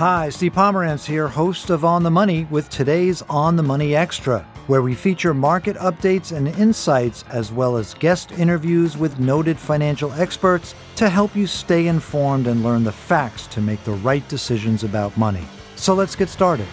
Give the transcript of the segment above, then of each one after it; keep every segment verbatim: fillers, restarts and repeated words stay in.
Hi, Steve Pomerantz here, host of On the Money with today's On the Money Extra, where we feature market updates and insights as well as guest interviews with noted financial experts to help you stay informed and learn the facts to make the right decisions about money. So let's get started.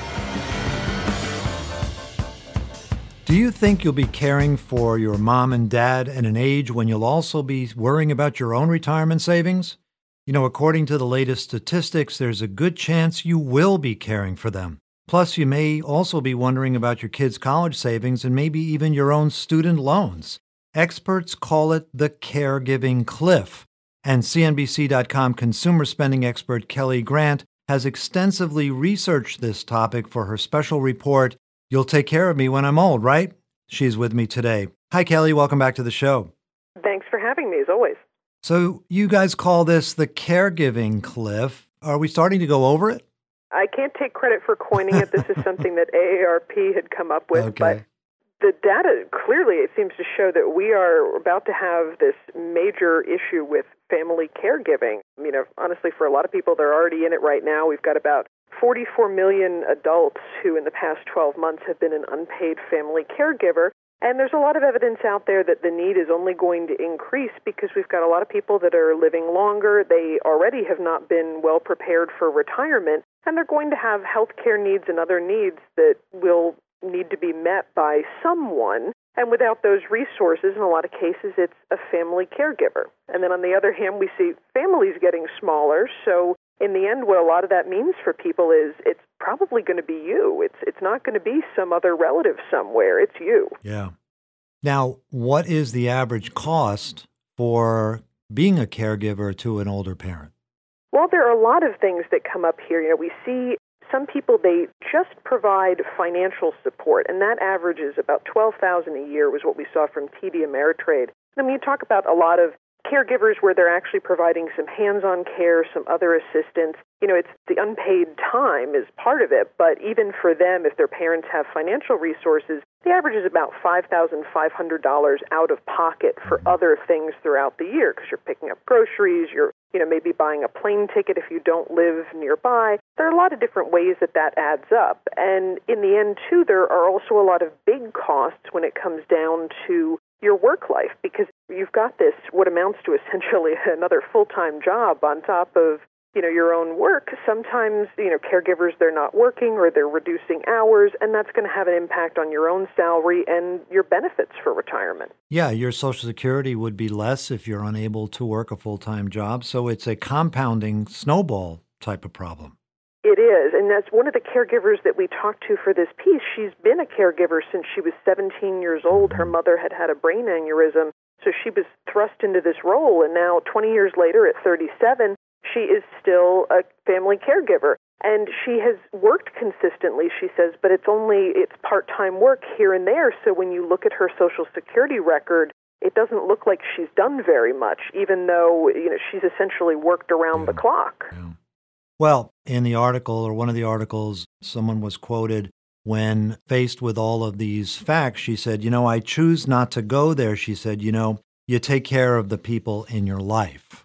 Do you think you'll be caring for your mom and dad at an age when you'll also be worrying about your own retirement savings? You know, according to the latest statistics, there's a good chance you will be caring for them. Plus, you may also be wondering about your kids' college savings and maybe even your own student loans. Experts call it the caregiving cliff. And C N B C dot com consumer spending expert Kelly Grant has extensively researched this topic for her special report, You'll Take Care of Me When I'm Old, right? She's with me today. Hi, Kelly. Welcome back to the show. Thanks for having me, as always. So you guys call this the caregiving cliff. Are we starting to go over it? I can't take credit for coining it. This is something that A A R P had come up with. Okay. But the data, clearly, it seems to show that we are about to have this major issue with family caregiving. You know, honestly, for a lot of people, they're already in it right now. We've got about forty-four million adults who in the past twelve months have been an unpaid family caregiver. And there's a lot of evidence out there that the need is only going to increase because we've got a lot of people that are living longer. They already have not been well prepared for retirement, and they're going to have health care needs and other needs that will need to be met by someone. And without those resources, in a lot of cases, it's a family caregiver. And then on the other hand, we see families getting smaller. So in the end, what a lot of that means for people is it's probably going to be you. It's it's not going to be some other relative somewhere. It's you. Yeah. Now, what is the average cost for being a caregiver to an older parent? Well, there are a lot of things that come up here. You know, we see some people, they just provide financial support, and that averages about twelve thousand dollars a year was what we saw from T D Ameritrade. And when you talk about a lot of caregivers where they're actually providing some hands-on care, some other assistance, you know, it's the unpaid time is part of it, but even for them, if their parents have financial resources, the average is about five thousand five hundred dollars out of pocket for other things throughout the year because you're picking up groceries, you're, you know, maybe buying a plane ticket if you don't live nearby. There are a lot of different ways that that adds up. And in the end, too, there are also a lot of big costs when it comes down to your work life because you've got this, what amounts to essentially another full-time job on top of, you know, your own work. Sometimes, you know, caregivers, they're not working or they're reducing hours, and that's going to have an impact on your own salary and your benefits for retirement. Yeah, your Social Security would be less if you're unable to work a full-time job. So it's a compounding snowball type of problem. It is, and that's one of the caregivers that we talked to for this piece. She's been a caregiver since she was seventeen years old. Her mother had had a brain aneurysm, so she was thrust into this role, and now twenty years later at thirty-seven, she is still a family caregiver. And she has worked consistently, she says, but it's only, it's part-time work here and there, so when you look at her Social Security record, it doesn't look like she's done very much, even though, you know, she's essentially worked around Yeah. the clock. Yeah. Well, in the article, or one of the articles, someone was quoted when faced with all of these facts. She said, you know, I choose not to go there. She said, you know, you take care of the people in your life.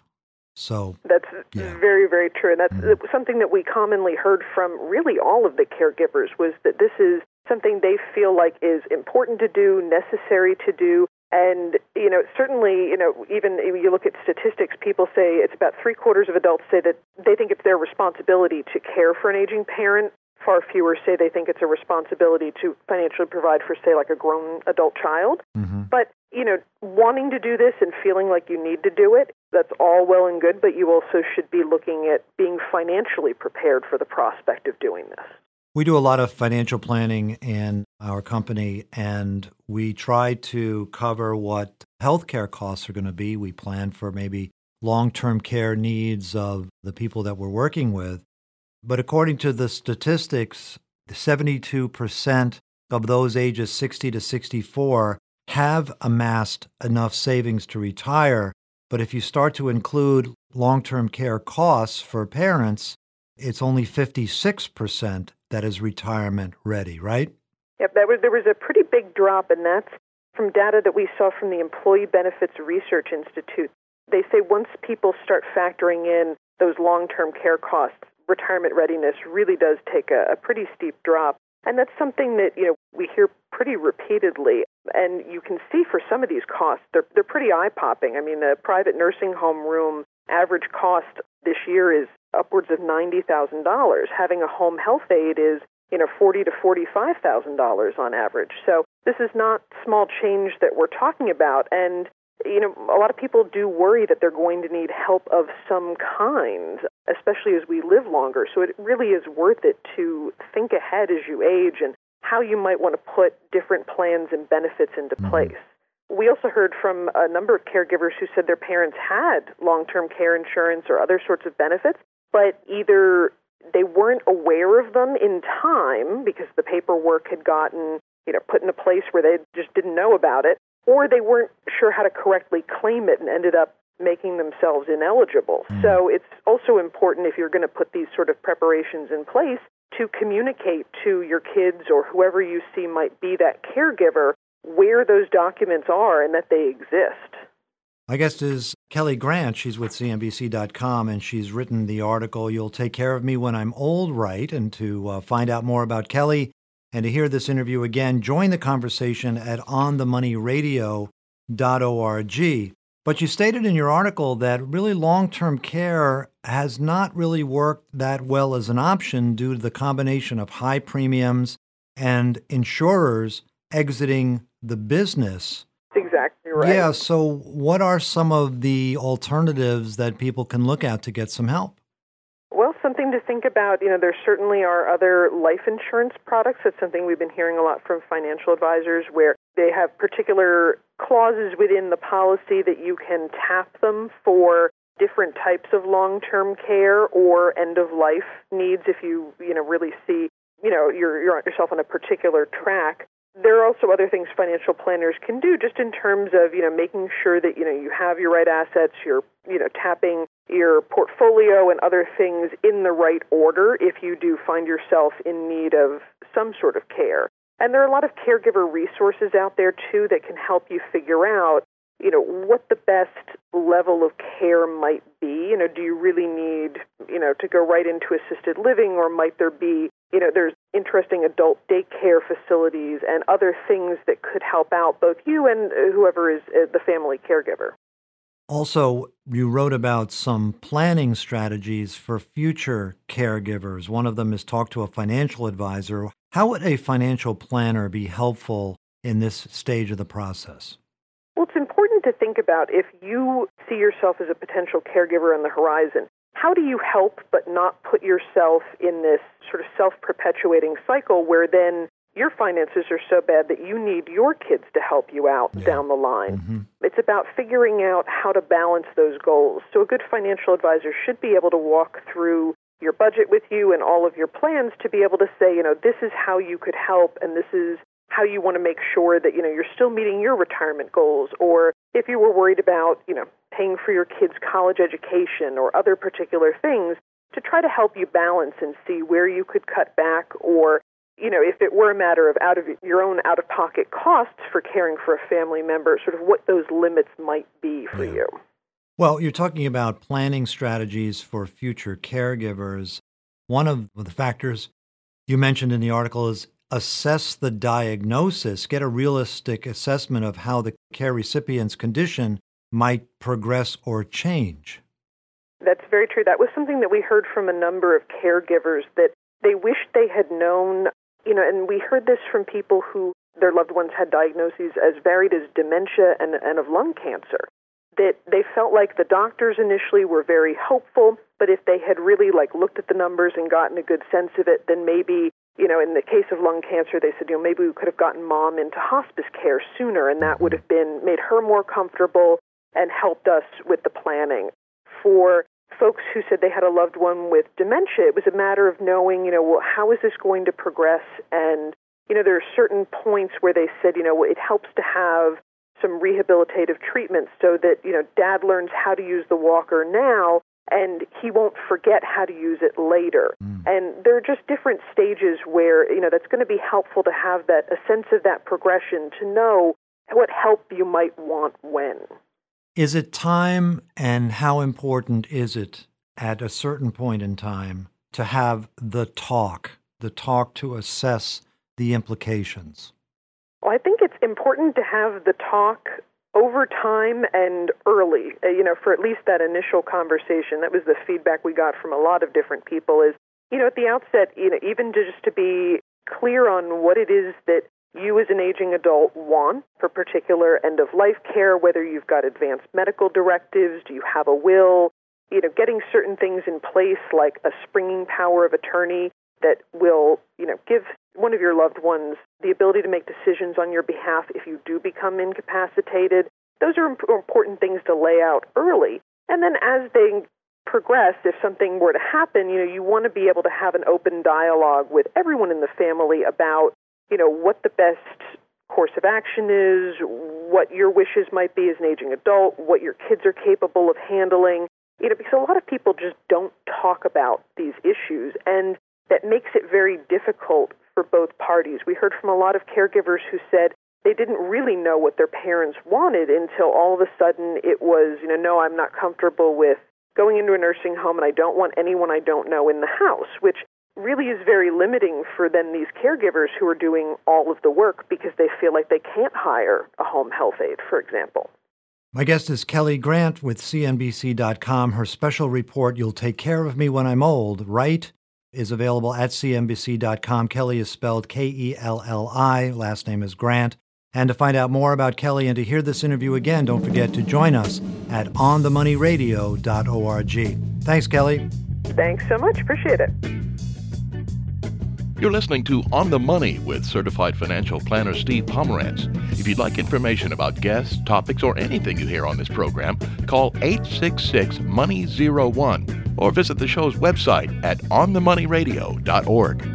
So that's yeah. very, very true. And that's mm-hmm. something that we commonly heard from really all of the caregivers was that this is something they feel like is important to do, necessary to do. And, you know, certainly, you know, even if you look at statistics, people say it's about three quarters of adults say that they think it's their responsibility to care for an aging parent. Far fewer say they think it's a responsibility to financially provide for, say, like a grown adult child. Mm-hmm. But, you know, wanting to do this and feeling like you need to do it, that's all well and good, but you also should be looking at being financially prepared for the prospect of doing this. We do a lot of financial planning in our company, and we try to cover what healthcare costs are going to be. We plan for maybe long-term care needs of the people that we're working with. But according to the statistics, seventy-two percent of those ages sixty to sixty-four have amassed enough savings to retire. But if you start to include long-term care costs for parents, it's only fifty-six percent that is retirement ready, right? Yep, that was, there was a pretty big drop, and that's from data that we saw from the Employee Benefits Research Institute. They say once people start factoring in those long-term care costs, retirement readiness really does take a, a pretty steep drop. And that's something that, you know, we hear pretty repeatedly. And you can see for some of these costs, they're, they're pretty eye-popping. I mean, the private nursing home room average cost this year is upwards of ninety thousand dollars. Having a home health aide is, you know, forty thousand to forty-five thousand dollars on average. So this is not small change that we're talking about. And, you know, a lot of people do worry that they're going to need help of some kind, especially as we live longer. So it really is worth it to think ahead as you age and how you might want to put different plans and benefits into place. We also heard from a number of caregivers who said their parents had long-term care insurance or other sorts of benefits, but either they weren't aware of them in time because the paperwork had gotten, you know, put in a place where they just didn't know about it, or they weren't sure how to correctly claim it and ended up making themselves ineligible. Mm. So it's also important, if you're going to put these sort of preparations in place, to communicate to your kids or whoever you see might be that caregiver where those documents are and that they exist. My guest is Kelly Grant. She's with C N B C dot com, and she's written the article, You'll Take Care of Me When I'm Old, Right? And to uh, find out more about Kelly and to hear this interview again, join the conversation at on the money radio dot org. But you stated in your article that really long-term care has not really worked that well as an option due to the combination of high premiums and insurers exiting the business. Exactly right. Yeah, so what are some of the alternatives that people can look at to get some help? Well, something to think about. You know, there certainly are other life insurance products. That's something we've been hearing a lot from financial advisors, where they have particular clauses within the policy that you can tap them for different types of long-term care or end-of-life needs if you, you know, really see, you know, you're, you're yourself on a particular track. There are also other things financial planners can do just in terms of, you know, making sure that, you know, you have your right assets, you're, you know, tapping your portfolio and other things in the right order if you do find yourself in need of some sort of care. And there are a lot of caregiver resources out there, too, that can help you figure out, you know, what the best level of care might be. You know, do you really need, you know, to go right into assisted living, or might there be, you know, there's interesting adult daycare facilities and other things that could help out both you and whoever is the family caregiver. Also, you wrote about some planning strategies for future caregivers. One of them is talk to a financial advisor. How would a financial planner be helpful in this stage of the process? Well, it's important to think about, if you see yourself as a potential caregiver on the horizon, how do you help but not put yourself in this sort of self-perpetuating cycle where then your finances are so bad that you need your kids to help you out yeah. down the line? Mm-hmm. It's about figuring out how to balance those goals. So a good financial advisor should be able to walk through your budget with you and all of your plans to be able to say, you know, this is how you could help, and this is how you want to make sure that, you know, you're still meeting your retirement goals. Or if you were worried about, you know, paying for your kids' college education or other particular things, to try to help you balance and see where you could cut back, or, you know, if it were a matter of out of your own out-of-pocket costs for caring for a family member, sort of what those limits might be for yeah. you. Well, you're talking about planning strategies for future caregivers. One of the factors you mentioned in the article is assess the diagnosis, get a realistic assessment of how the care recipient's condition might progress or change. That's very true. That was something that we heard from a number of caregivers, that they wished they had known, you know, and we heard this from people who their loved ones had diagnoses as varied as dementia and, and of lung cancer, that they felt like the doctors initially were very hopeful, but if they had really like looked at the numbers and gotten a good sense of it, then maybe, you know, in the case of lung cancer, they said, you know, maybe we could have gotten mom into hospice care sooner, and that would have been made her more comfortable and helped us with the planning. For folks who said they had a loved one with dementia, it was a matter of knowing, you know, well, how is this going to progress? And, you know, there are certain points where they said, you know, it helps to have some rehabilitative treatments so that, you know, dad learns how to use the walker now, and he won't forget how to use it later. Mm. And there are just different stages where, you know, that's going to be helpful to have that, a sense of that progression, to know what help you might want when. Is it time, and how important is it at a certain point in time to have the talk, the talk to assess the implications? Well, I think it's important to have the talk over time and early, uh, you know, for at least that initial conversation. That was the feedback we got from a lot of different people is, you know, at the outset, you know, even to just to be clear on what it is that you as an aging adult want for particular end-of-life care, whether you've got advanced medical directives, do you have a will, you know, getting certain things in place like a springing power of attorney that will, you know, give one of your loved ones the ability to make decisions on your behalf if you do become incapacitated. Those are imp- important things to lay out early. And then as they progress, if something were to happen, you know, you want to be able to have an open dialogue with everyone in the family about, you know, what the best course of action is, what your wishes might be as an aging adult, what your kids are capable of handling. You know, because a lot of people just don't talk about these issues, and that makes it very difficult for both parties. We heard from a lot of caregivers who said they didn't really know what their parents wanted until all of a sudden it was, you know, no, I'm not comfortable with going into a nursing home and I don't want anyone I don't know in the house, which really is very limiting for then these caregivers who are doing all of the work because they feel like they can't hire a home health aide, for example. My guest is Kelly Grant with C N B C dot com. Her special report, You'll Take Care of Me When I'm Old, Right?, is available at C N B C dot com. Kelly is spelled K E L L I. Last name is Grant. And to find out more about Kelly and to hear this interview again, don't forget to join us at on the money radio dot org. Thanks, Kelly. Thanks so much. Appreciate it. You're listening to On the Money with certified financial planner Steve Pomerantz. If you'd like information about guests, topics, or anything you hear on this program, call eight six six, money zero one or visit the show's website at on the money radio dot org.